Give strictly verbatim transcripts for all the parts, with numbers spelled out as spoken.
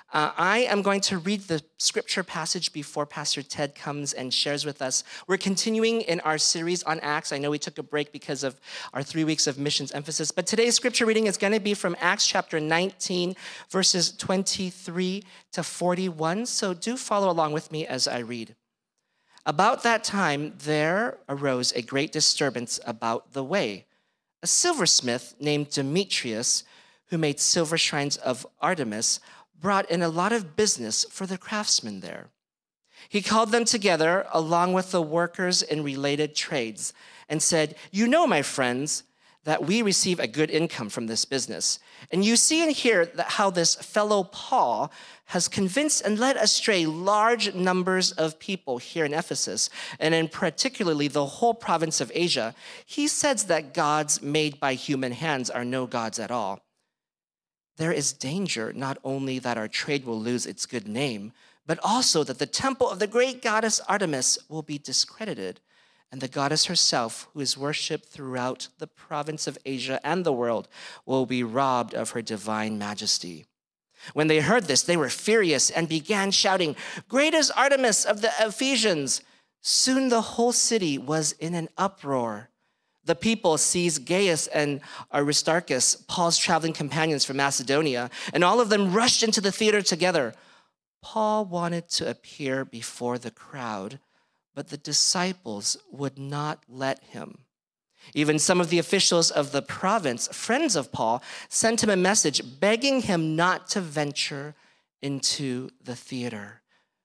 Uh, I am going to read the scripture passage before Pastor Ted comes and shares with us. We're continuing in our series on Acts. I know we took a break because of our three weeks of missions emphasis, but today's scripture reading is going to be from Acts chapter nineteen, verses twenty-three to forty-one. So do follow along with me as I read. About that time, there arose a great disturbance about the way. A silversmith named Demetrius, who made silver shrines of Artemis, brought in a lot of business for the craftsmen there. He called them together along with the workers in related trades and said, "You know, my friends, that we receive a good income from this business. And you see and hear that how this fellow Paul has convinced and led astray large numbers of people here in Ephesus, and in particularly the whole province of Asia. He says that gods made by human hands are no gods at all. There is danger not only that our trade will lose its good name, but also that the temple of the great goddess Artemis will be discredited, and the goddess herself, who is worshipped throughout the province of Asia and the world, will be robbed of her divine majesty." When they heard this, they were furious and began shouting, "Great is Artemis of the Ephesians!" Soon the whole city was in an uproar. The people seized Gaius and Aristarchus, Paul's traveling companions from Macedonia, and all of them rushed into the theater together. Paul wanted to appear before the crowd, but the disciples would not let him. Even some of the officials of the province, friends of Paul, sent him a message begging him not to venture into the theater.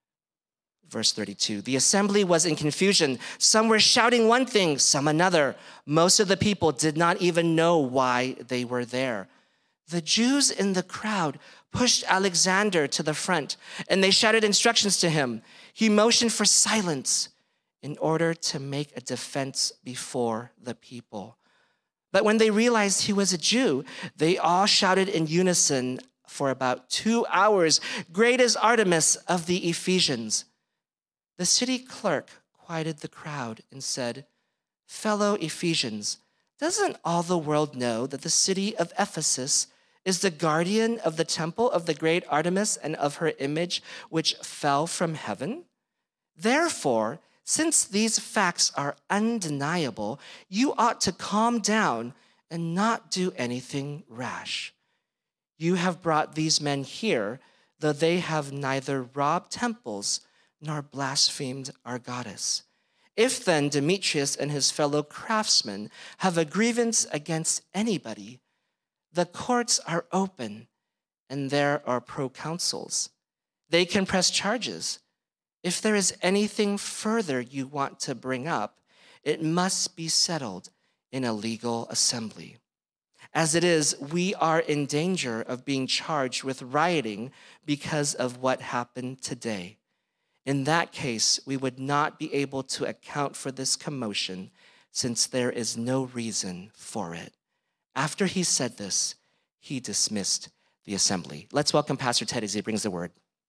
Verse thirty-two, the assembly was in confusion. Some were shouting one thing, some another. Most of the people did not even know why they were there. The Jews in the crowd pushed Alexander to the front, and they shouted instructions to him. He motioned for silence in order to make a defense before the people. But when they realized he was a Jew, they all shouted in unison for about two hours, "Great is Artemis of the Ephesians." The city clerk quieted the crowd and said, "Fellow Ephesians, doesn't all the world know that the city of Ephesus is the guardian of the temple of the great Artemis and of her image which fell from heaven? Therefore, since these facts are undeniable, you ought to calm down and not do anything rash. You have brought these men here, though they have neither robbed temples nor blasphemed our goddess. If then Demetrius and his fellow craftsmen have a grievance against anybody, the courts are open and there are proconsuls. They can press charges. If there is anything further you want to bring up, it must be settled in a legal assembly. As it is, we are in danger of being charged with rioting because of what happened today. In that case, we would not be able to account for this commotion since there is no reason for it." After he said this, he dismissed the assembly. Let's welcome Pastor Ted as he brings the word.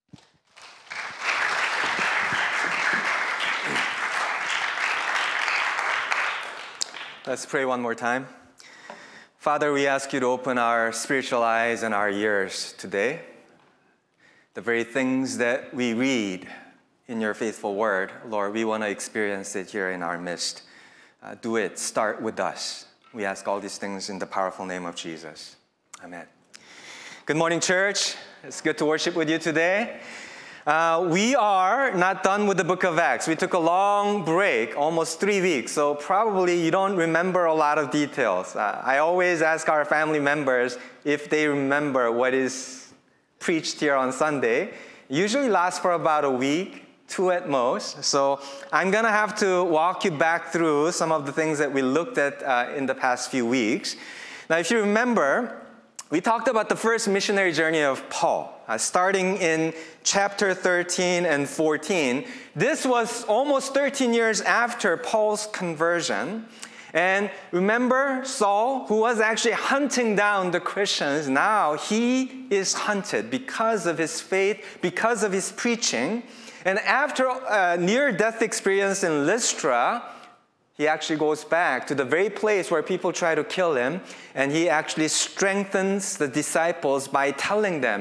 Let's pray one more time. Father, we ask you to open our spiritual eyes and our ears today. The very things that we read in your faithful word, Lord, we want to experience it here in our midst. Uh, do it. Start with us. We ask all these things in the powerful name of Jesus. Amen. Good morning, church. It's good to worship with you today. Uh, we are not done with the book of Acts. We took a long break, almost three weeks, so probably you don't remember a lot of details. Uh, I always ask our family members if they remember what is preached here on Sunday. It usually lasts for about a week, two at most. So I'm going to have to walk you back through some of the things that we looked at uh, in the past few weeks. Now, if you remember, we talked about the first missionary journey of Paul, uh, starting in chapter thirteen and fourteen. This was almost thirteen years after Paul's conversion. And remember Saul, who was actually hunting down the Christians, now he is hunted because of his faith, because of his preaching. And after a near-death experience in Lystra, he actually goes back to the very place where people try to kill him, and he actually strengthens the disciples by telling them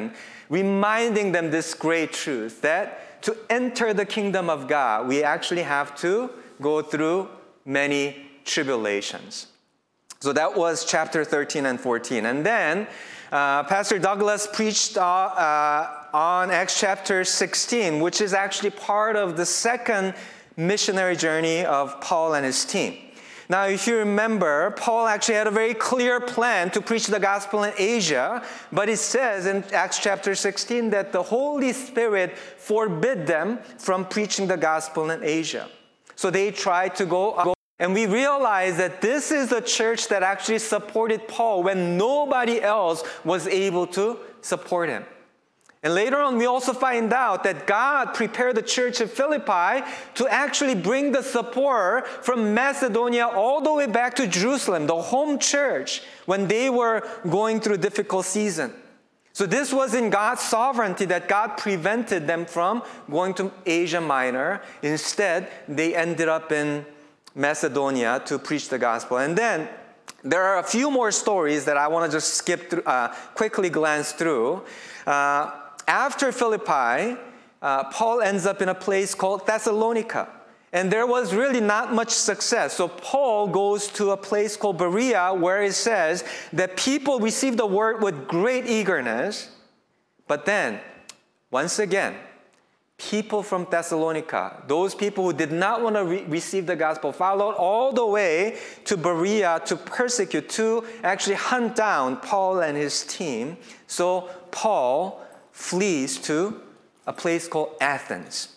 reminding them this great truth that to enter the kingdom of God, we actually have to go through many tribulations. So that was chapter thirteen and fourteen. And then uh, Pastor Douglas preached uh, uh, on Acts chapter sixteen, which is actually part of the second missionary journey of Paul and his team. Now, if you remember, Paul actually had a very clear plan to preach the gospel in Asia, but it says in Acts chapter sixteen that the Holy Spirit forbid them from preaching the gospel in Asia. So they tried to go, and we realize that this is the church that actually supported Paul when nobody else was able to support him. And later on, we also find out that God prepared the church of Philippi to actually bring the support from Macedonia all the way back to Jerusalem, the home church, when they were going through a difficult season. So this was in God's sovereignty that God prevented them from going to Asia Minor. Instead, they ended up in Macedonia to preach the gospel. And then there are a few more stories that I want to just skip through, uh, quickly glance through. Uh, After Philippi, uh, Paul ends up in a place called Thessalonica. And there was really not much success. So Paul goes to a place called Berea, where it says that people received the word with great eagerness. But then, once again, people from Thessalonica, those people who did not want to re- receive the gospel, followed all the way to Berea to persecute, to actually hunt down Paul and his team. So Paul flees to a place called Athens.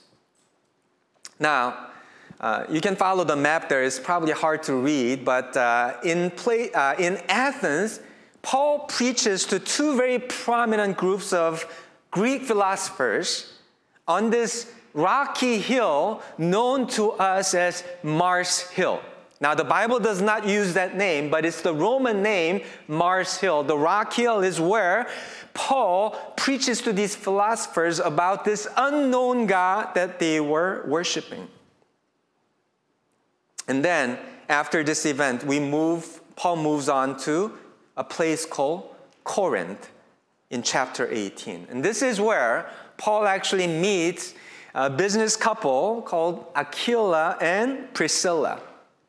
Now, uh, you can follow the map there. It's probably hard to read, but uh, in, play, uh, in Athens, Paul preaches to two very prominent groups of Greek philosophers on this rocky hill known to us as Mars Hill. Now, the Bible does not use that name, but it's the Roman name, Mars Hill. The rock hill is where Paul preaches to these philosophers about this unknown God that they were worshiping. And then, after this event, we move, Paul moves on to a place called Corinth in chapter eighteen. And this is where Paul actually meets a business couple called Aquila and Priscilla.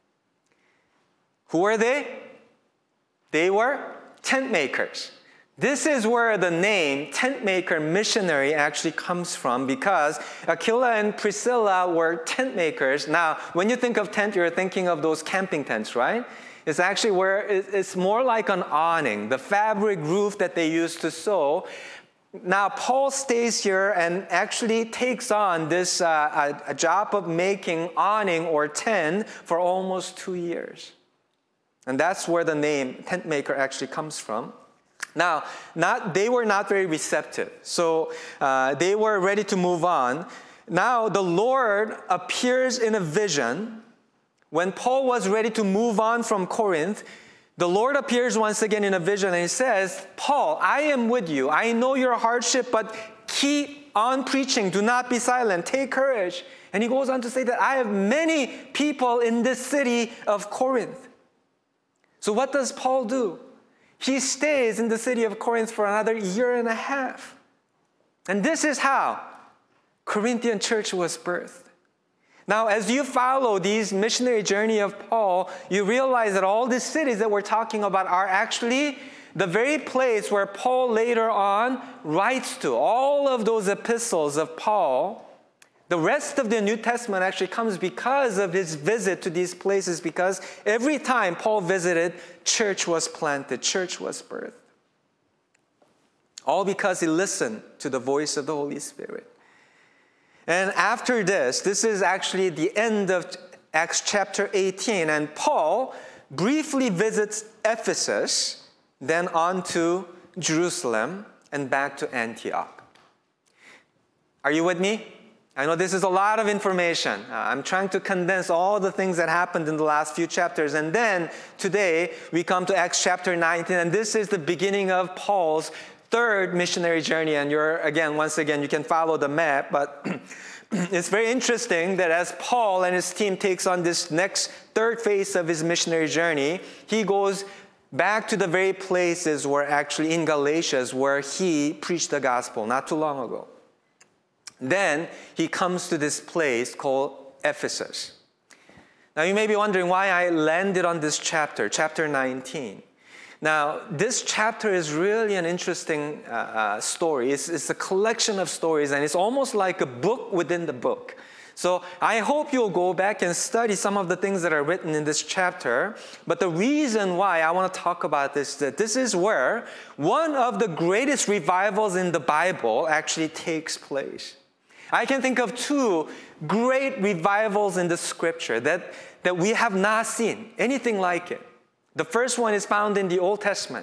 Who were they? They were tent makers. This is where the name tent maker missionary actually comes from, because Aquila and Priscilla were tent makers. Now, when you think of tent, you're thinking of those camping tents, right? It's actually where it's more like an awning, the fabric roof that they used to sew. Now, Paul stays here and actually takes on this uh, a, a job of making awning or tent for almost two years. And that's where the name tent maker actually comes from. Now, not, they were not very receptive. So uh, they were ready to move on. Now, the Lord appears in a vision. When Paul was ready to move on from Corinth, the Lord appears once again in a vision, and he says, Paul, I am with you. I know your hardship, but keep on preaching. Do not be silent. Take courage. And he goes on to say that I have many people in this city of Corinth. So what does Paul do? He stays in the city of Corinth for another year and a half. And this is how Corinthian church was birthed. Now, as you follow these missionary journey of Paul, you realize that all these cities that we're talking about are actually the very place where Paul later on writes to. All of those epistles of Paul, the rest of the New Testament actually comes because of his visit to these places, because every time Paul visited, church was planted, church was birthed. All because he listened to the voice of the Holy Spirit. And after this, this is actually the end of Acts chapter eighteen, and Paul briefly visits Ephesus, then on to Jerusalem, and back to Antioch. Are you with me? I know this is a lot of information. Uh, I'm trying to condense all the things that happened in the last few chapters. And then today we come to Acts chapter nineteen, and this is the beginning of Paul's third missionary journey. And you're, again, once again, you can follow the map, but it's very interesting that as Paul and his team takes on this next third phase of his missionary journey, he goes back to the very places where actually in Galatians where he preached the gospel not too long ago. Then he comes to this place called Ephesus. Now you may be wondering why I landed on this chapter, chapter nineteen. Now, this chapter is really an interesting uh, uh, story. It's, it's a collection of stories, and it's almost like a book within the book. So I hope you'll go back and study some of the things that are written in this chapter. But the reason why I want to talk about this is that this is where one of the greatest revivals in the Bible actually takes place. I can think of two great revivals in the scripture that, that we have not seen anything like it. The first one is found in the Old Testament.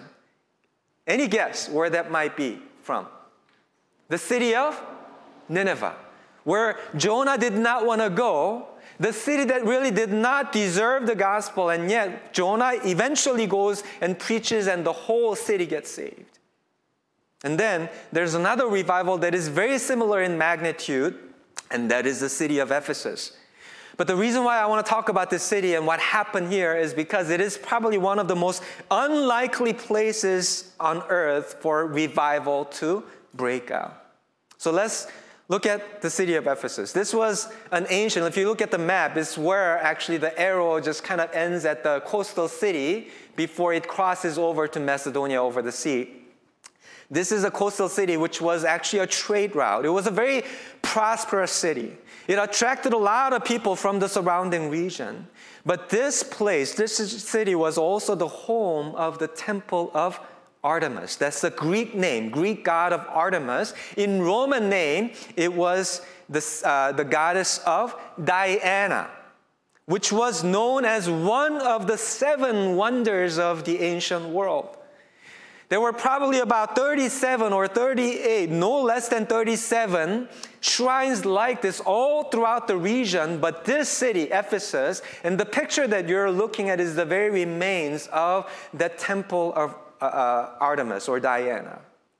Any guess where that might be from? The city of Nineveh, where Jonah did not want to go, the city that really did not deserve the gospel, and yet Jonah eventually goes and preaches and the whole city gets saved. And then there's another revival that is very similar in magnitude, and that is the city of Ephesus. But the reason why I want to talk about this city and what happened here is because it is probably one of the most unlikely places on earth for revival to break out. So let's look at the city of Ephesus. This was an ancient, if you look at the map, it's where actually the arrow just kind of ends at the coastal city before it crosses over to Macedonia over the sea. This is a coastal city which was actually a trade route. It was a very prosperous city. It attracted a lot of people from the surrounding region. But this place, this city was also the home of the temple of Artemis. That's the Greek name, Greek god of Artemis. In Roman name, it was the, uh, the goddess of Diana, which was known as one of the seven wonders of the ancient world. There were probably about thirty-seven or thirty-eight, no less than thirty-seven shrines like this all throughout the region, but this city, Ephesus, and the picture that you're looking at is the very remains of the temple of uh, uh, Artemis or Diana.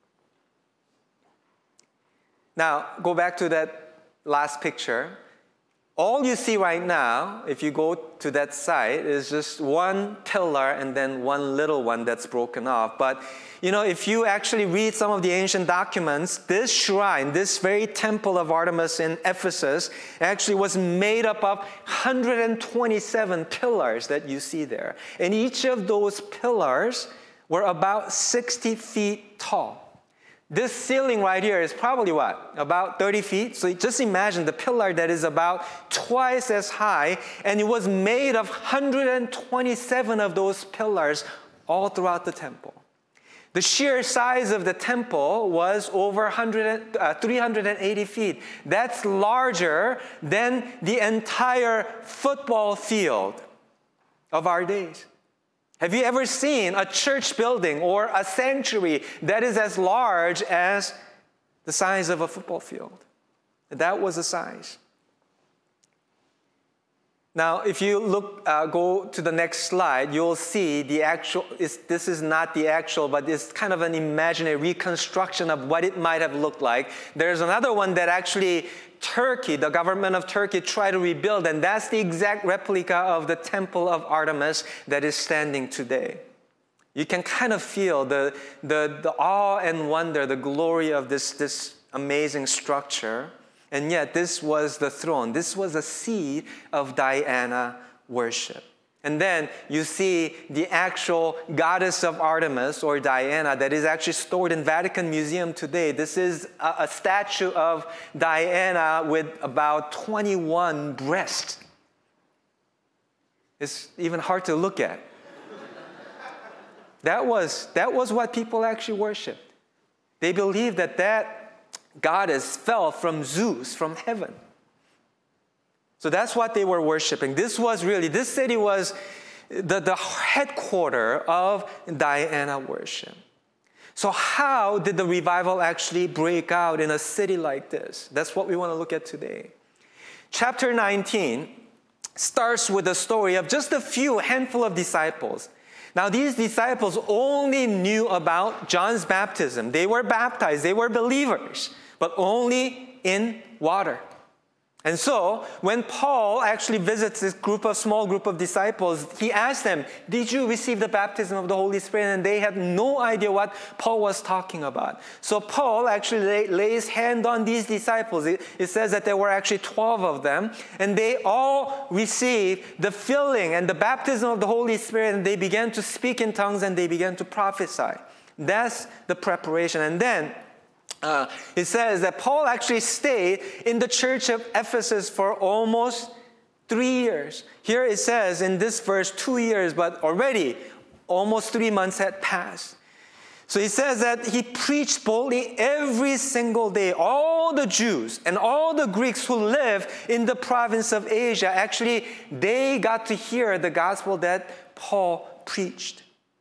Now, go back to that last picture. All you see right now, if you go to that site, is just one pillar and then one little one that's broken off. But, you know, if you actually read some of the ancient documents, this shrine, this very temple of Artemis in Ephesus, actually was made up of one hundred twenty-seven pillars that you see there. And each of those pillars were about sixty feet tall. This ceiling right here is probably what? About thirty feet? So just imagine the pillar that is about twice as high, and it was made of one hundred twenty-seven of those pillars all throughout the temple. The sheer size of the temple was over one hundred, uh, three hundred eighty feet. That's larger than the entire football field of our days. Have you ever seen a church building or a sanctuary that is as large as the size of a football field? That was the size. Now, if you look, uh, go to the next slide, you'll see the actual, it's, this is not the actual, but it's kind of an imaginary reconstruction of what it might have looked like. There's another one that actually Turkey, the government of Turkey, tried to rebuild, and that's the exact replica of the temple of Artemis that is standing today. You can kind of feel the, the, the awe and wonder, the glory of this, this amazing structure. And yet this was the throne. This was a seat of Diana worship. And then you see the actual goddess of Artemis or Diana that is actually stored in Vatican Museum today. This is a, a statue of Diana with about twenty-one breasts. It's even hard to look at. That was, that was what people actually worshiped. They believed that that goddess fell from Zeus, from heaven. So that's what they were worshiping. This was really, this city was the, the headquarters of Diana worship. So how did the revival actually break out in a city like this? That's what we want to look at today. Chapter nineteen starts with the story of just a few handful of disciples. Now, these disciples only knew about John's baptism. They were baptized, they were believers, but only in water. And so, when Paul actually visits this group of small group of disciples, he asks them, did you receive the baptism of the Holy Spirit? And they had no idea what Paul was talking about. So Paul actually lay, lays hand on these disciples. It, it says that there were actually twelve of them, and they all received the filling and the baptism of the Holy Spirit, and they began to speak in tongues and they began to prophesy. That's the preparation. And then, Uh, it says that Paul actually stayed in the church of Ephesus for almost three years. Here it says in this verse two years, but already almost three months had passed. So he says that he preached boldly every single day. All the Jews and all the Greeks who live in the province of Asia, actually, they got to hear the gospel that Paul preached.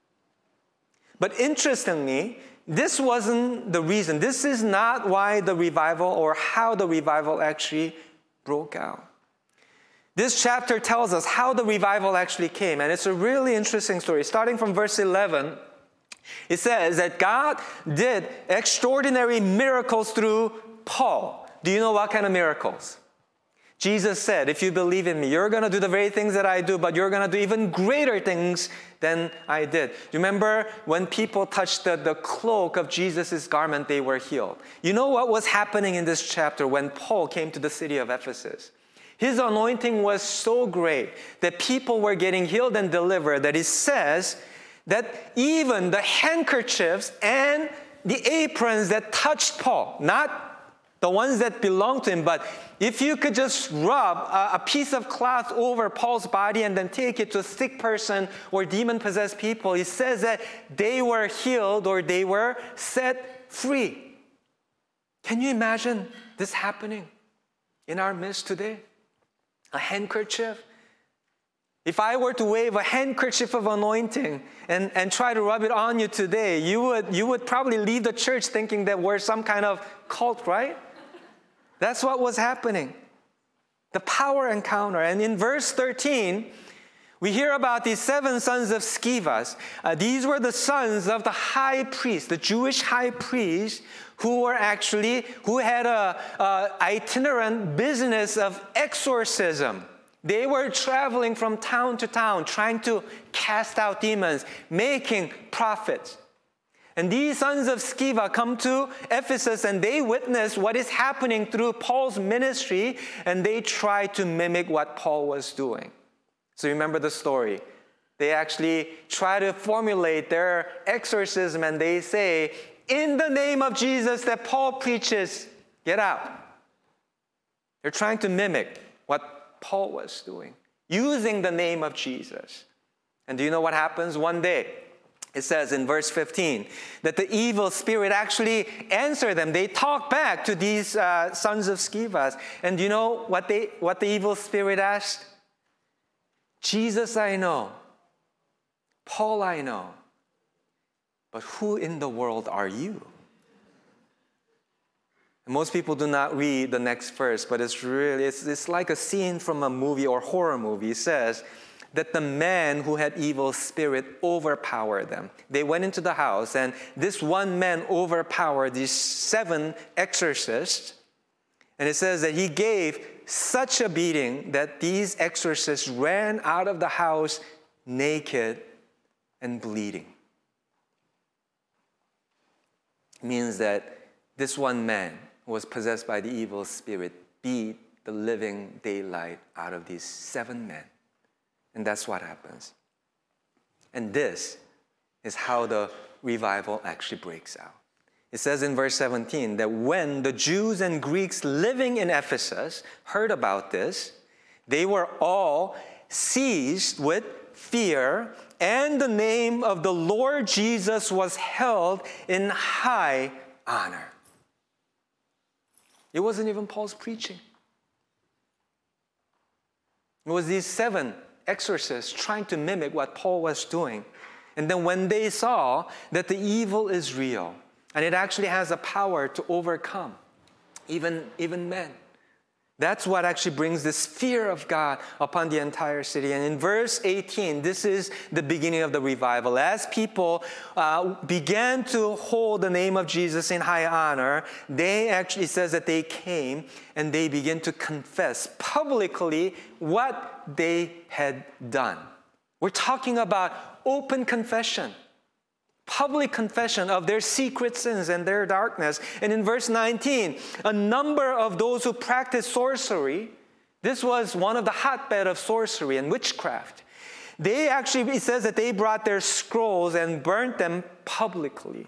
But interestingly, this wasn't the reason. This is not why the revival or how the revival actually broke out. This chapter tells us how the revival actually came, and it's a really interesting story. Starting from verse eleven, it says that God did extraordinary miracles through Paul. Do you know what kind of miracles? Jesus said, if you believe in me, you're going to do the very things that I do, but you're going to do even greater things than I did. Remember when people touched the, the cloak of Jesus' garment, they were healed. You know what was happening in this chapter when Paul came to the city of Ephesus? His anointing was so great that people were getting healed and delivered that it says that even the handkerchiefs and the aprons that touched Paul, not the ones that belonged to him, but if you could just rub a, a piece of cloth over Paul's body and then take it to a sick person or demon-possessed people, it says that they were healed or they were set free. Can you imagine this happening in our midst today? A handkerchief. If I were to wave a handkerchief of anointing and, and try to rub it on you today, you would, you would probably leave the church thinking that we're some kind of cult, right? That's what was happening. The power encounter. And in verse thirteen, we hear about these seven sons of Scevas. Uh, these were the sons of the high priest, the Jewish high priest, who were actually, who had a, a itinerant business of exorcism. They were traveling from town to town, trying to cast out demons, making profits. And these sons of Sceva come to Ephesus and they witness what is happening through Paul's ministry, and they try to mimic what Paul was doing. So remember the story. They actually try to formulate their exorcism and they say, in the name of Jesus that Paul preaches, get out. They're trying to mimic what Paul was doing, using the name of Jesus. And do you know what happens one day? It says in verse fifteen that the evil spirit actually answered them. They talk back to these uh, sons of Scevas. And do you know what, they, what the evil spirit asked? Jesus I know, Paul I know, but who in the world are you? And most people do not read the next verse, but it's really, it's, it's like a scene from a movie or horror movie. It says that the man who had evil spirit overpowered them. They went into the house, and this one man overpowered these seven exorcists. And it says that he gave such a beating that these exorcists ran out of the house naked and bleeding. It means that this one man who was possessed by the evil spirit beat the living daylight out of these seven men. And that's what happens. And this is how the revival actually breaks out. It says in verse seventeen that when the Jews and Greeks living in Ephesus heard about this, they were all seized with fear, and the name of the Lord Jesus was held in high honor. It wasn't even Paul's preaching. It was these seven exorcists trying to mimic what Paul was doing. And then when they saw that the evil is real, and it actually has a power to overcome even, even men, That's what actually brings this fear of God upon the entire city. And in verse eighteen, this is the beginning of the revival. As people uh, began to hold the name of Jesus in high honor, they actually, it says that they came and they began to confess publicly what they had done. We're talking about open confession. Public confession of their secret sins and their darkness. And in verse nineteen, a number of those who practiced sorcery, this was one of the hotbed of sorcery and witchcraft. They actually, it says that they brought their scrolls and burnt them publicly.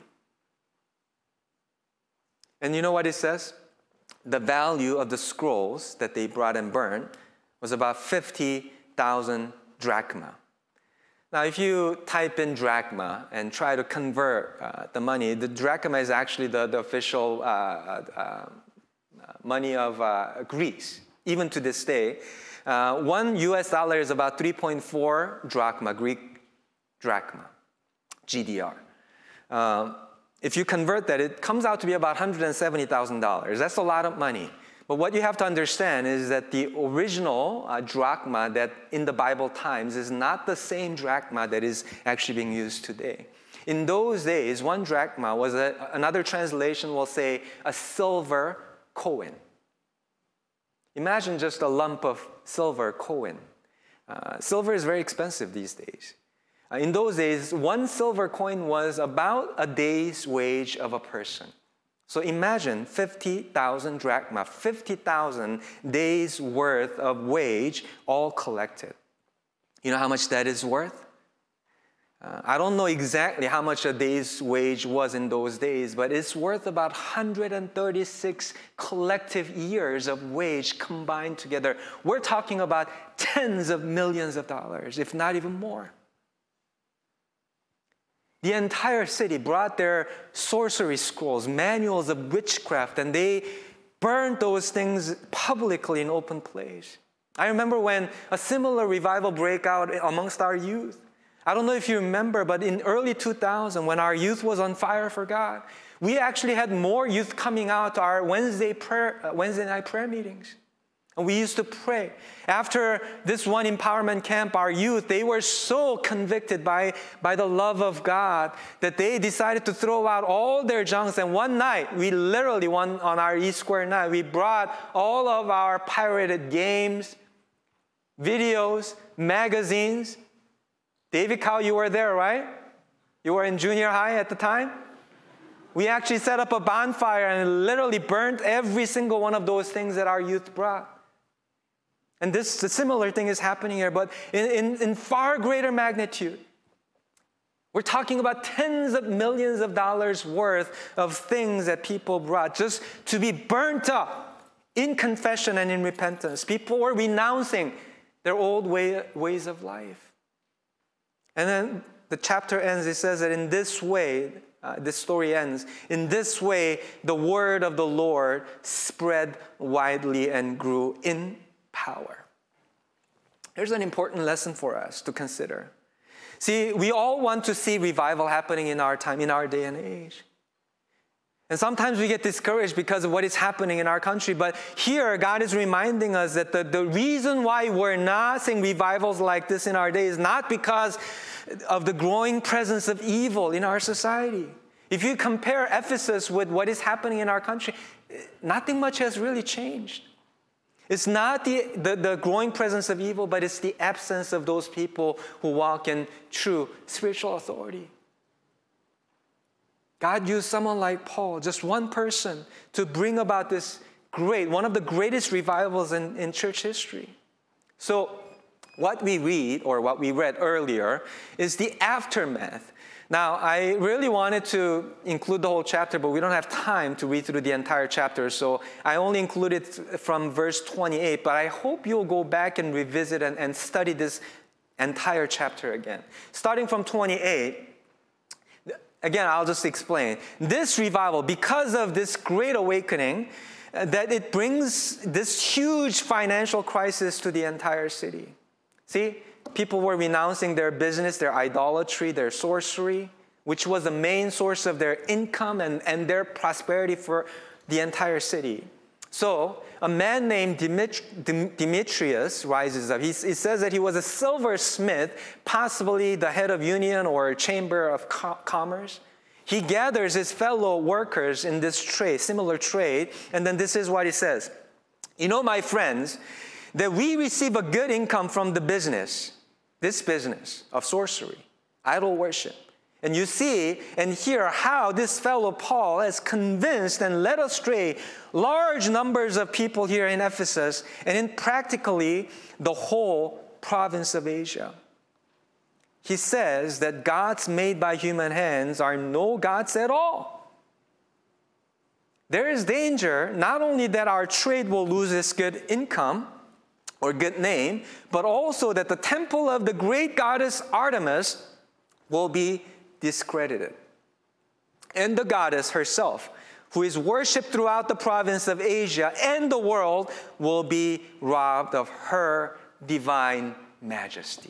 And you know what it says? The value of the scrolls that they brought and burned was about fifty thousand drachma. Now, if you type in drachma and try to convert uh, the money, the drachma is actually the, the official uh, uh, uh, money of uh, Greece, even to this day. Uh, one U S dollar is about three point four drachma, Greek drachma, G D R. Uh, if you convert that, it comes out to be about one hundred seventy thousand dollars. That's a lot of money. But what you have to understand is that the original uh, drachma that in the Bible times is not the same drachma that is actually being used today. In those days, one drachma was, a, another translation will say, a silver coin. Imagine just a lump of silver coin. Uh, silver is very expensive these days. Uh, in those days, one silver coin was about a day's wage of a person. So imagine fifty thousand drachma, fifty thousand days worth of wage all collected. You know how much that is worth? Uh, I don't know exactly how much a day's wage was in those days, but it's worth about one hundred thirty-six collective years of wage combined together. We're talking about tens of millions of dollars, if not even more. The entire city brought their sorcery scrolls, manuals of witchcraft, and they burned those things publicly in open place. I remember when a similar revival broke out amongst our youth. I don't know if you remember, but in early two thousand, when our youth was on fire for God, we actually had more youth coming out to our Wednesday prayer, uh, Wednesday night prayer meetings. And we used to pray. After this one empowerment camp, our youth, they were so convicted by, by the love of God that they decided to throw out all their junks. And one night, we literally, one on our E Square night, we brought all of our pirated games, videos, magazines. David Cow, you were there, right? You were in junior high at the time? We actually set up a bonfire and literally burnt every single one of those things that our youth brought. And this a similar thing is happening here, but in, in, in far greater magnitude. We're talking about tens of millions of dollars worth of things that people brought just to be burnt up in confession and in repentance. People were renouncing their old way, ways of life. And then the chapter ends, it says that in this way, uh, this story ends, in this way the word of the Lord spread widely and grew in power. There's an important lesson for us to consider. See, we all want to see revival happening in our time, in our day and age. And sometimes we get discouraged because of what is happening in our country. But here, God is reminding us that the, the reason why we're not seeing revivals like this in our day is not because of the growing presence of evil in our society. If you compare Ephesus with what is happening in our country, nothing much has really changed. It's not the, the, the growing presence of evil, but it's the absence of those people who walk in true spiritual authority. God used someone like Paul, just one person, to bring about this great, one of the greatest revivals in, in church history. So what we read, or what we read earlier, is the aftermath. Now, I really wanted to include the whole chapter, but we don't have time to read through the entire chapter, so I only included from verse twenty-eight, but I hope you'll go back and revisit and, and study this entire chapter again. Starting from twenty-eight, again, I'll just explain. This revival, because of this great awakening, uh, that it brings this huge financial crisis to the entire city. See? People were renouncing their business, their idolatry, their sorcery, which was the main source of their income and, and their prosperity for the entire city. So a man named Demetrius rises up. He, he says that he was a silversmith, possibly the head of union or chamber of co- commerce. He gathers his fellow workers in this trade, similar trade, and then this is what he says. You know, my friends, that we receive a good income from the business, this business of sorcery, idol worship. And you see and hear how this fellow Paul has convinced and led astray large numbers of people here in Ephesus and in practically the whole province of Asia. He says that gods made by human hands are no gods at all. There is danger not only that our trade will lose its good income or good name, but also that the temple of the great goddess Artemis will be discredited. And the goddess herself, who is worshipped throughout the province of Asia and the world, will be robbed of her divine majesty.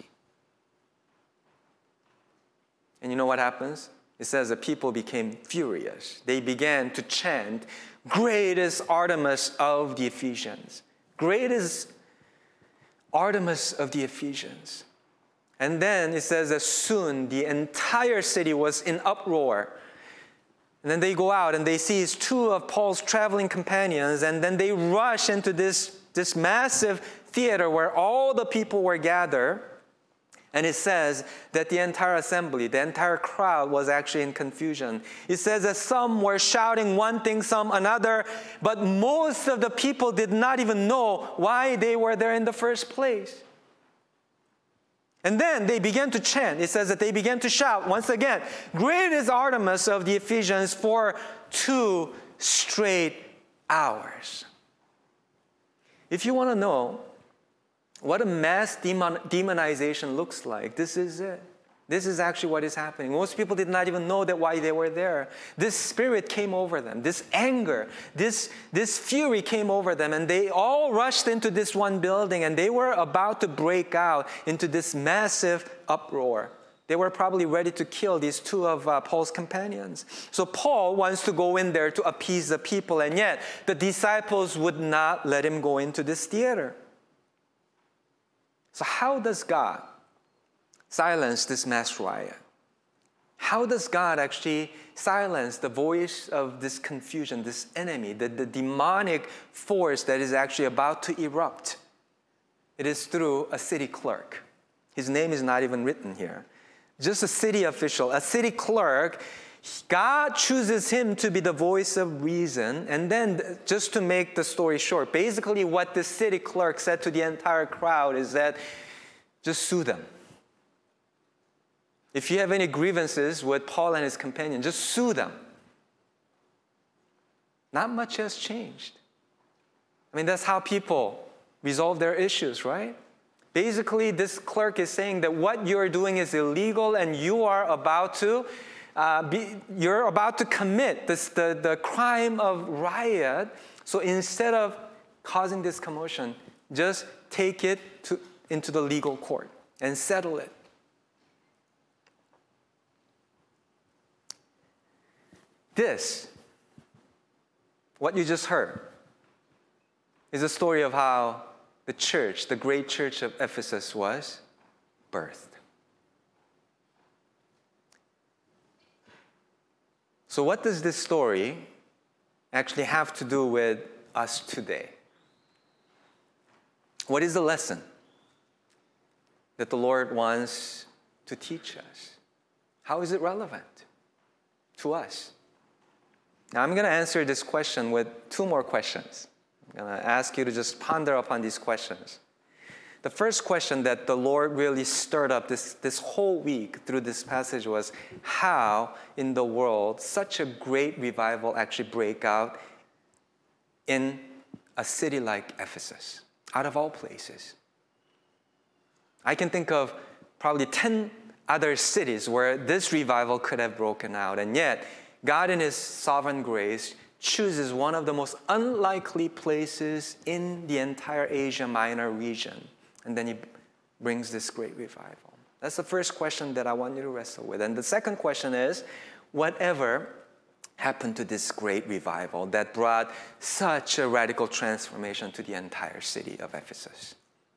And you know what happens? It says the people became furious. They began to chant, "Great is Artemis of the Ephesians. Great is Artemis of the Ephesians." And then it says that soon the entire city was in uproar. And then they go out and they see two of Paul's traveling companions, and then they rush into this, this massive theater where all the people were gathered. And it says that the entire assembly, the entire crowd was actually in confusion. It says that some were shouting one thing, some another, but most of the people did not even know why they were there in the first place. And then they began to chant. It says that they began to shout once again, "Great is Artemis of the Ephesians," for two straight hours. If you want to know what a mass demon, demonization looks like, this is it. This is actually what is happening. Most people did not even know that why they were there. This spirit came over them, this anger, this, this fury came over them, and they all rushed into this one building, and they were about to break out into this massive uproar. They were probably ready to kill these two of uh, Paul's companions. So Paul wants to go in there to appease the people, and yet the disciples would not let him go into this theater. So how does God silence this mass riot? How does God actually silence the voice of this confusion, this enemy, the, the demonic force that is actually about to erupt? It is through a city clerk. His name is not even written here. Just a city official, a city clerk. God chooses him to be the voice of reason. And then, just to make the story short, basically what the city clerk said to the entire crowd is that just sue them. If you have any grievances with Paul and his companion, just sue them. Not much has changed. I mean, that's how people resolve their issues, right? Basically, this clerk is saying that what you're doing is illegal and you are about to uh, be, you're about to commit this, the, the crime of riot. So instead of causing this commotion, just take it to, into the legal court and settle it. This, what you just heard, is a story of how the church, the great church of Ephesus, was birthed. So what does this story actually have to do with us today? What is the lesson that the Lord wants to teach us? How is it relevant to us? Now, I'm going to answer this question with two more questions. I'm going to ask you to just ponder upon these questions. The first question that the Lord really stirred up this, this whole week through this passage was how in the world such a great revival actually break out in a city like Ephesus, out of all places. I can think of probably ten other cities where this revival could have broken out, and yet God in his sovereign grace chooses one of the most unlikely places in the entire Asia Minor region. And then he brings this great revival. That's the first question that I want you to wrestle with. And the second question is, whatever happened to this great revival that brought such a radical transformation to the entire city of Ephesus?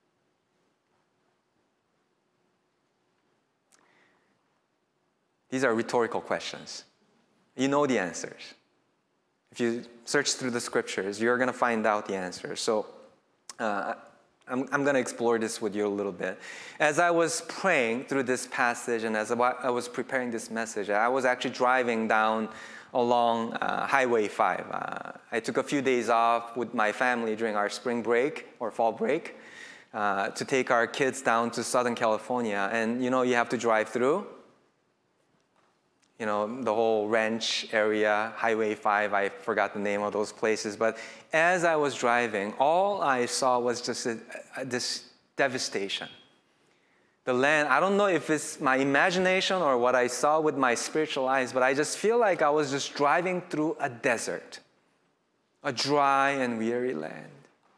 These are rhetorical questions. You know the answers. If you search through the scriptures, you're going to find out the answers. So uh, I'm, I'm going to explore this with you a little bit. As I was praying through this passage and as I was preparing this message, I was actually driving down along uh, Highway five. Uh, I took a few days off with my family during our spring break or fall break uh, to take our kids down to Southern California. And you know, you have to drive through. You know, the whole ranch area, Highway five, I forgot the name of those places. But as I was driving, all I saw was just a, a, this devastation. The land, I don't know if it's my imagination or what I saw with my spiritual eyes, but I just feel like I was just driving through a desert, a dry and weary land.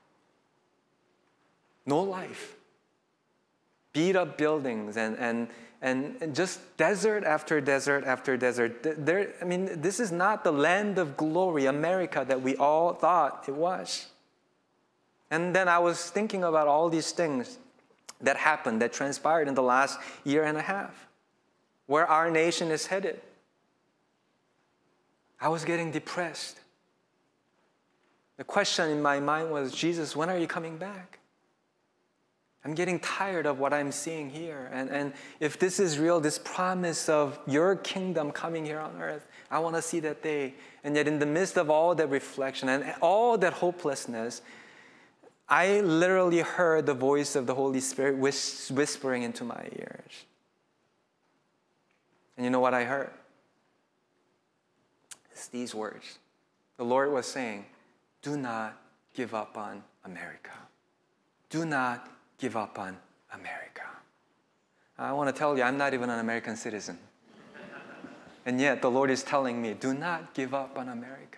No life. Beat up buildings and, and And just desert after desert after desert. There, I mean, this is not the land of glory, America, that we all thought it was. And then I was thinking about all these things that happened, that transpired in the last year and a half, where our nation is headed. I was getting depressed. The question in my mind was, Jesus, when are you coming back? I'm getting tired of what I'm seeing here. And, and if this is real, this promise of your kingdom coming here on earth, I want to see that day. And yet in the midst of all that reflection and all that hopelessness, I literally heard the voice of the Holy Spirit whis- whispering into my ears. And you know what I heard? It's these words. The Lord was saying, do not give up on America. Do not give up on America. I want to tell you, I'm not even an American citizen. And yet the Lord is telling me, do not give up on America.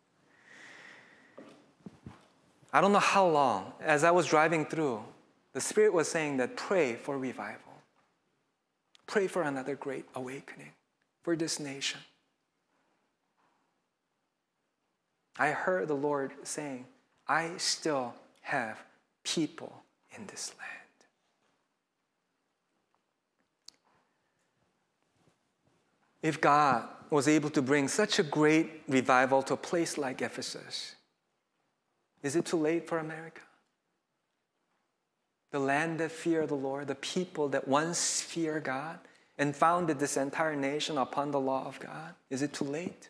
I don't know how long, as I was driving through, the Spirit was saying that pray for revival. Pray for another great awakening for this nation. I heard the Lord saying, I still have people in this land. If God was able to bring such a great revival to a place like Ephesus, is it too late for America? The land that fear the Lord, the people that once fear God and founded this entire nation upon the law of God, is it too late?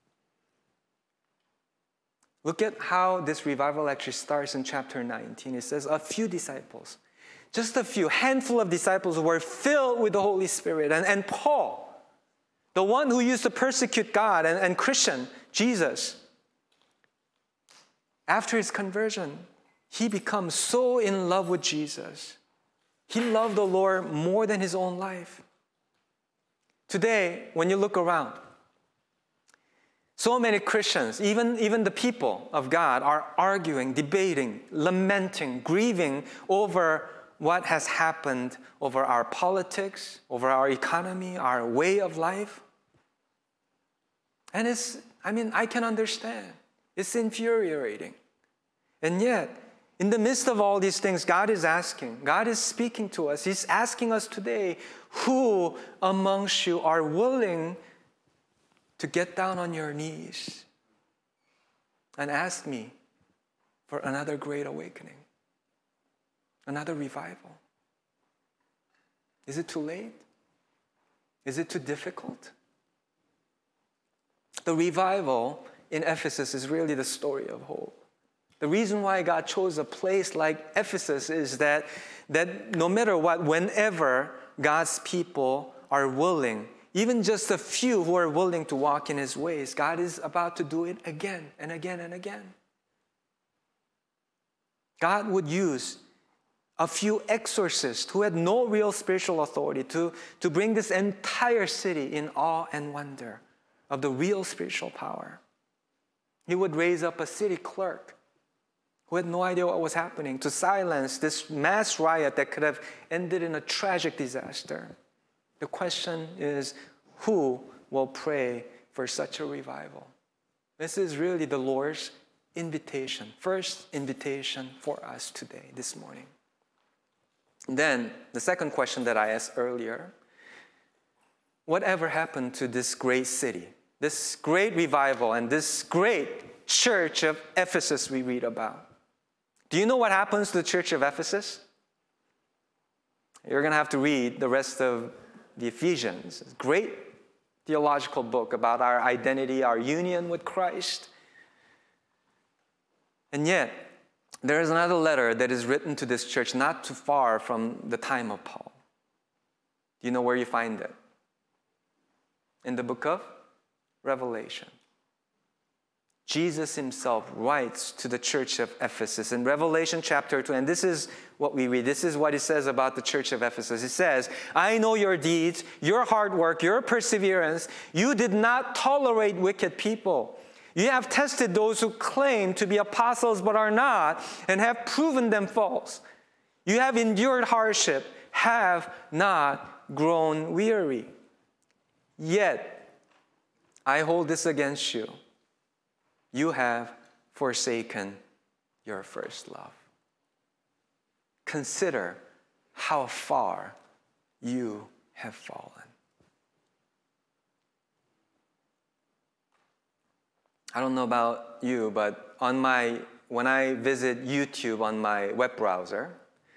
Look at how this revival actually starts in chapter nineteen. It says, a few disciples, just a few, handful of disciples were filled with the Holy Spirit. And, and Paul, the one who used to persecute God and, and Christian, Jesus, after his conversion, he becomes so in love with Jesus. He loved the Lord more than his own life. Today, when you look around, so many Christians, even, even the people of God, are arguing, debating, lamenting, grieving over what has happened over our politics, over our economy, our way of life. And it's, I mean, I can understand. It's infuriating. And yet, in the midst of all these things, God is asking, God is speaking to us. He's asking us today, who amongst you are willing to get down on your knees and ask me for another great awakening, another revival? Is it too late? Is it too difficult? The revival in Ephesus is really the story of hope. The reason why God chose a place like Ephesus is that, that no matter what, whenever God's people are willing, even just a few who are willing to walk in his ways, God is about to do it again and again and again. God would use a few exorcists who had no real spiritual authority to, to bring this entire city in awe and wonder of the real spiritual power. He would raise up a city clerk who had no idea what was happening to silence this mass riot that could have ended in a tragic disaster. The question is, who will pray for such a revival. This is really the Lord's invitation, first invitation for us today, this morning. Then, the second question that I asked earlier, whatever happened to this great city, this great revival, and this great church of Ephesus we read about? Do you know what happens to the church of Ephesus? You're going to have to read the rest of the Ephesians. It's a great theological book about our identity, our union with Christ. And yet, there is another letter that is written to this church not too far from the time of Paul. Do you know where you find it? In the book of Revelation. Jesus himself writes to the church of Ephesus in Revelation chapter two, and this is what we read. This is what he says about the church of Ephesus. He says, I know your deeds, your hard work, your perseverance. You did not tolerate wicked people. You have tested those who claim to be apostles but are not, and have proven them false. You have endured hardship, have not grown weary. Yet, I hold this against you. You have forsaken your first love. Consider how far you have fallen. I don't know about you, but on my when I visit YouTube on my web browser,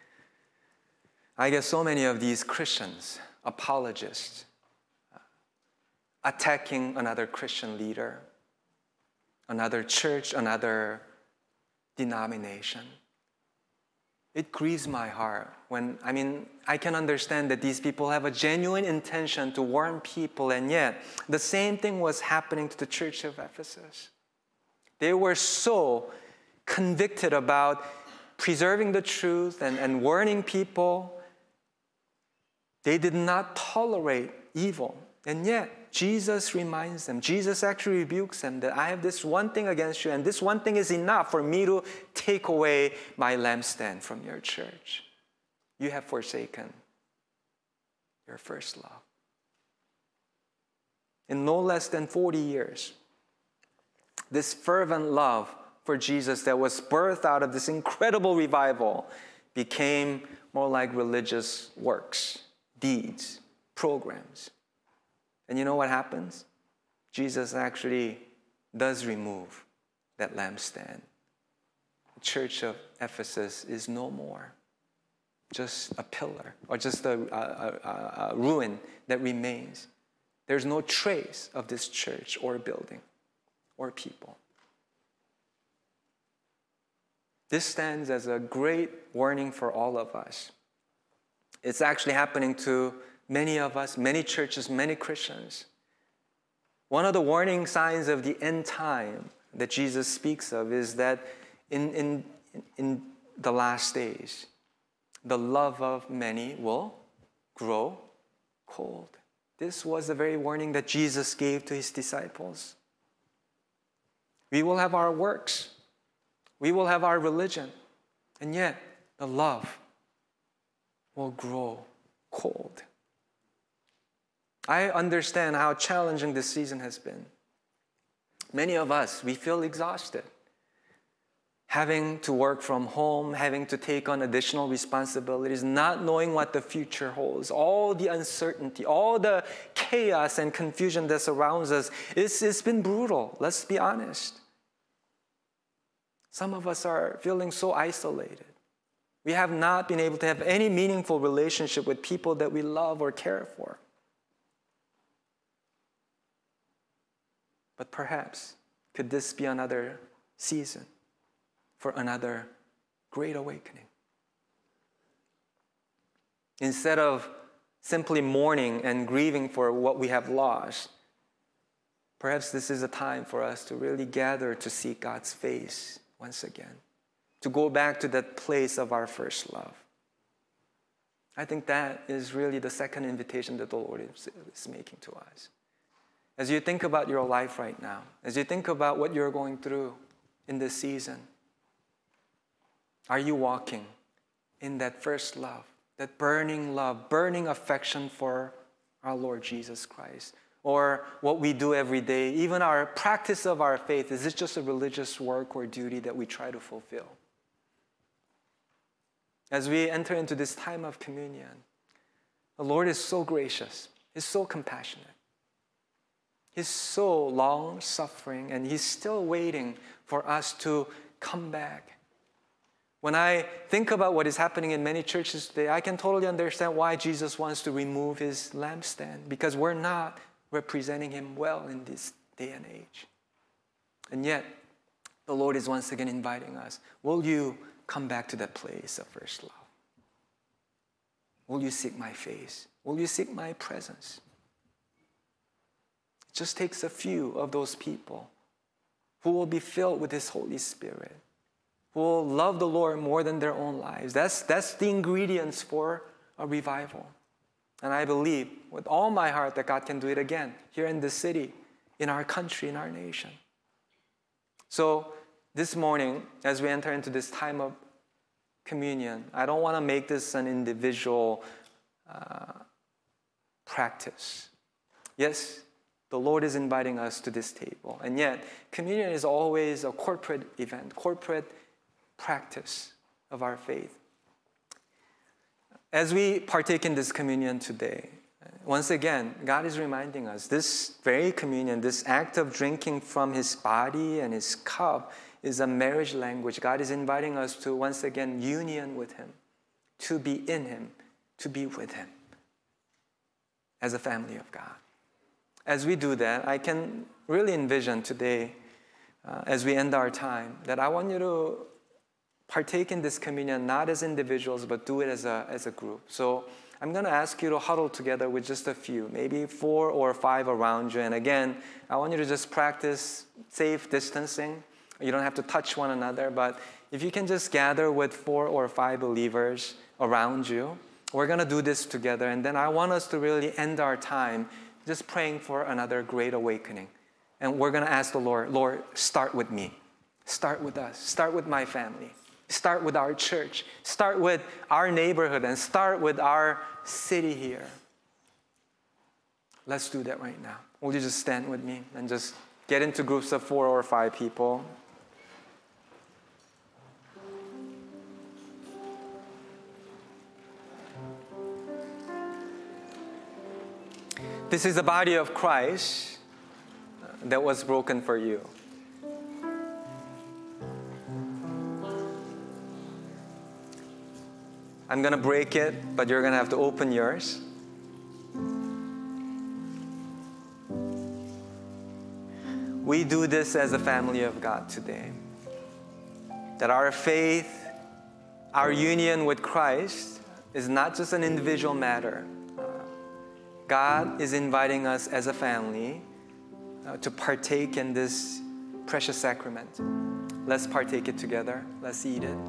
I get so many of these Christians, apologists, attacking another Christian leader, another church, another denomination. It grieves my heart when, I mean, I can understand that these people have a genuine intention to warn people, and yet the same thing was happening to the church of Ephesus. They were so convicted about preserving the truth and, and warning people. They did not tolerate evil, and yet Jesus reminds them, Jesus actually rebukes them that I have this one thing against you, and this one thing is enough for me to take away my lampstand from your church. You have forsaken your first love. In no less than forty years, this fervent love for Jesus that was birthed out of this incredible revival became more like religious works, deeds, programs. And you know what happens? Jesus actually does remove that lampstand. The church of Ephesus is no more just a pillar or just a, a, a, a ruin that remains. There's no trace of this church or building or people. This stands as a great warning for all of us. It's actually happening to many of us, many churches, many Christians. One of the warning signs of the end time that Jesus speaks of is that in, in, in the last days, the love of many will grow cold. This was the very warning that Jesus gave to his disciples. We will have our works. We will have our religion. And yet, the love will grow cold. I understand how challenging this season has been. Many of us, we feel exhausted. Having to work from home, having to take on additional responsibilities, not knowing what the future holds, all the uncertainty, all the chaos and confusion that surrounds us, it's, it's been brutal, let's be honest. Some of us are feeling so isolated. We have not been able to have any meaningful relationship with people that we love or care for. But perhaps, could this be another season for another great awakening? Instead of simply mourning and grieving for what we have lost, perhaps this is a time for us to really gather to seek God's face once again, to go back to that place of our first love. I think that is really the second invitation that the Lord is, is making to us. As you think about your life right now, as you think about what you're going through in this season, are you walking in that first love, that burning love, burning affection for our Lord Jesus Christ? or what we do every day, even our practice of our faith, is it just a religious work or duty that we try to fulfill? As we enter into this time of communion, the Lord is so gracious. He's so compassionate. He's so long-suffering, and He's still waiting for us to come back. When I think about what is happening in many churches today, I can totally understand why Jesus wants to remove His lampstand, because we're not representing Him well in this day and age. And yet, the Lord is once again inviting us. Will you come back to that place of first love? Will you seek my face? Will you seek my presence? It just takes a few of those people who will be filled with His Holy Spirit, who will love the Lord more than their own lives. That's, that's the ingredients for a revival. And I believe with all my heart that God can do it again here in this city, in our country, in our nation. So this morning, as we enter into this time of communion, I don't want to make this an individual uh, practice. Yes, the Lord is inviting us to this table. And yet, communion is always a corporate event, corporate practice of our faith. As we partake in this communion today, once again, God is reminding us this very communion, this act of drinking from His body and His cup, is a marriage language. God is inviting us to, once again, union with Him, to be in Him, to be with Him as a family of God. As we do that, I can really envision today, uh, as we end our time, that I want you to partake in this communion not as individuals, but do it as a, as a group. So I'm going to ask you to huddle together with just a few, maybe four or five around you. And again, I want you to just practice safe distancing. You don't have to touch one another, but if you can just gather with four or five believers around you, we're going to do this together. And then I want us to really end our time just praying for another great awakening. And we're going to ask the Lord, Lord, start with me. Start with us. Start with my family. Start with our church. Start with our neighborhood, and start with our city here. Let's do that right now. Will you just stand with me and just get into groups of four or five people? This is the body of Christ that was broken for you. I'm going to break it, but you're going to have to open yours. We do this as a family of God today. That our faith, our union with Christ is not just an individual matter. Uh, God is inviting us as a family uh, to partake in this precious sacrament. Let's partake it together. Let's eat it.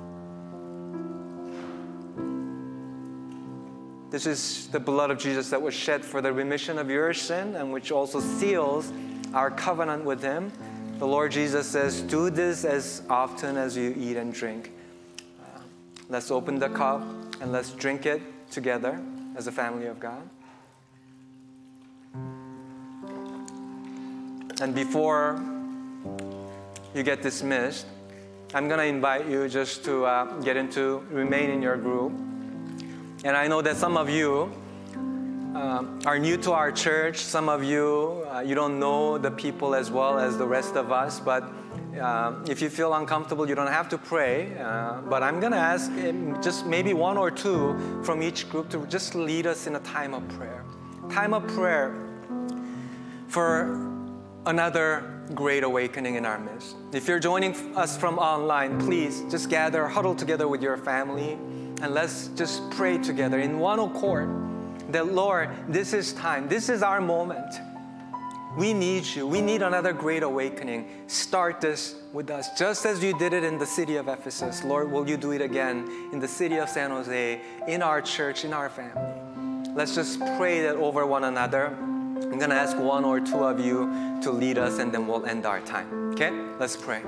This is the blood of Jesus that was shed for the remission of your sin, and which also seals our covenant with Him. The Lord Jesus says, do this as often as you eat and drink. Uh, let's open the cup and let's drink it together as a family of God. And before you get dismissed, I'm going to invite you just to uh, get into, remain in your group. And I know that some of you um, are new to our church. Some of you, uh, you don't know the people as well as the rest of us. But uh, if you feel uncomfortable, you don't have to pray. Uh, but I'm going to ask just maybe one or two from each group to just lead us in a time of prayer. Time of prayer for another great awakening in our midst. If you're joining us from online, please just gather, huddle together with your family. And let's just pray together in one accord that, Lord, this is time. This is our moment. We need you. We need another great awakening. Start this with us, just as you did it in the city of Ephesus. Lord, will you do it again in the city of San Jose, in our church, in our family? Let's just pray that over one another. I'm going to ask one or two of you to lead us, and then we'll end our time. Okay? Let's pray.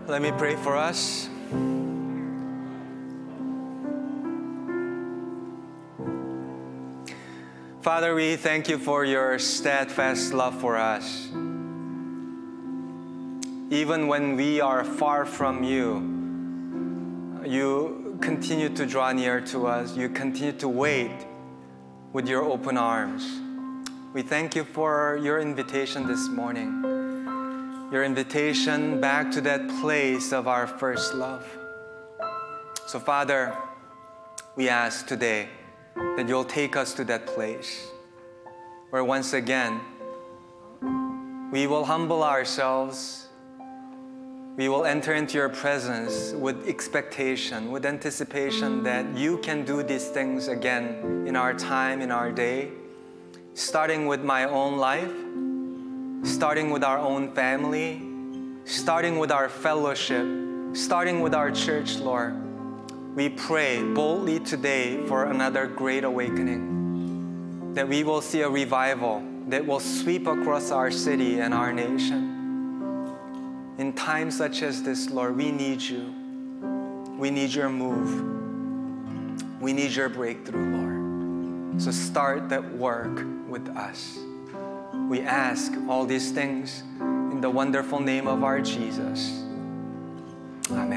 Let me pray for us. Father, we thank you for your steadfast love for us. Even when we are far from you, you continue to draw near to us. You continue to wait with your open arms. We thank you for your invitation this morning, your invitation back to that place of our first love. So, Father, we ask today that you'll take us to that place where once again we will humble ourselves. We will enter into your presence with expectation, with anticipation that you can do these things again in our time, in our day, starting with my own life, starting with our own family, starting with our fellowship, starting with our church, Lord. We pray boldly today for another great awakening, that we will see a revival that will sweep across our city and our nation. In times such as this, Lord, we need you. We need your move. We need your breakthrough, Lord. So start that work with us. We ask all these things in the wonderful name of our Jesus. Amen.